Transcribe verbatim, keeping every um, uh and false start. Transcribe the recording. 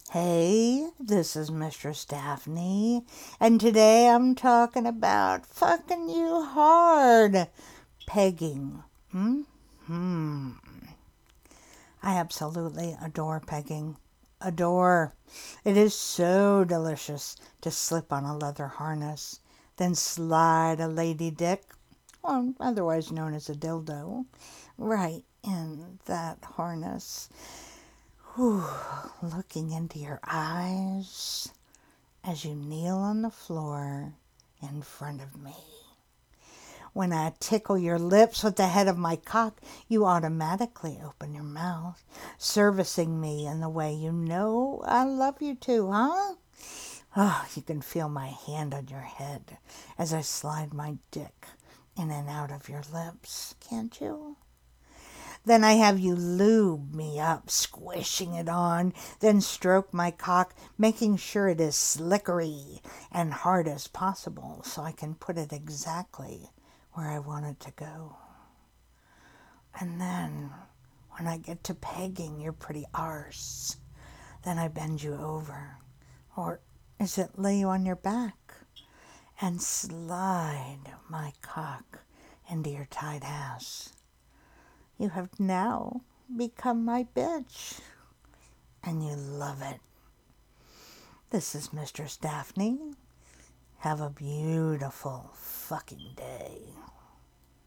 Hey, this is Mistress Daphne, and today I'm talking about fucking you hard. Pegging. Hmm? Hmm. I absolutely adore pegging. Adore. It is so delicious to slip on a leather harness, then slide a lady dick, or otherwise known as a dildo, right in that harness. Whew, looking into your eyes as you kneel on the floor in front of me. When I tickle your lips with the head of my cock, you automatically open your mouth, servicing me in the way you know I love you to, huh? Oh, you can feel my hand on your head as I slide my dick in and out of your lips, can't you? Then I have you lube me up, squishing it on, then stroke my cock, making sure it is slickery and hard as possible so I can put it exactly where I want it to go. And then, when I get to pegging your pretty arse, then I bend you over, or is it lay you on your back, and slide my cock into your tight ass. You have now become my bitch, and you love it. This is Mistress Daphne. Have a beautiful fucking day.